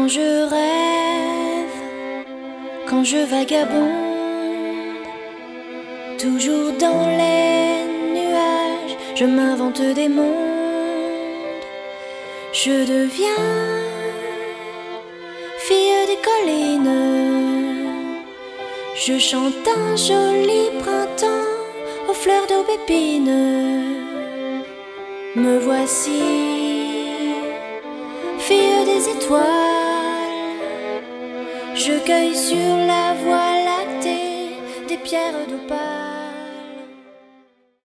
Quand je rêve, quand je vagabonde, toujours dans les nuages, je m'invente des mondes. Je deviens fille des collines. Je chante un joli printemps aux fleurs d'aubépine. Me voici, fille des étoiles. Je cueille sur la voie lactée des pierres d'opale.